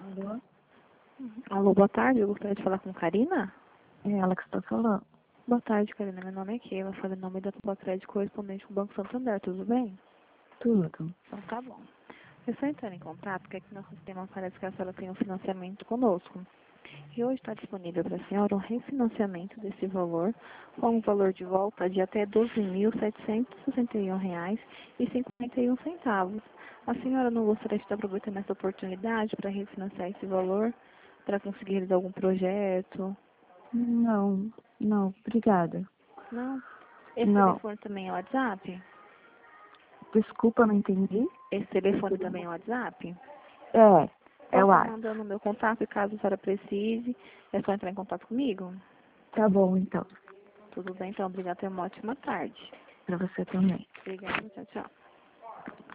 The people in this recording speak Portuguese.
Alô? Alô, boa tarde. Eu gostaria de falar com Karina. É ela que está falando. Boa tarde, Karina. Meu nome é Keila. Falo em nome da tua crédito correspondente com o Banco Santander. Tudo bem? Tudo. Então tá bom. Eu estou entrando em contato porque aqui no sistema parece que a senhora tem um financiamento conosco. E hoje está disponível para a senhora um refinanciamento desse valor com um valor de volta de até R$ 12.761,51. A senhora não gostaria de estar aproveitando essa oportunidade para refinanciar esse valor, para conseguir realizar algum projeto? Não, obrigada. Não? Esse Não, telefone também é WhatsApp? desculpa, não entendi. Esse telefone também é WhatsApp? É Posso o estar ar. mandando o meu contato e caso a senhora precise, é só entrar em contato comigo? Tá bom, então. Tudo bem, então. Obrigada. Tenha uma ótima tarde. Pra você também. Obrigada. Tchau, tchau.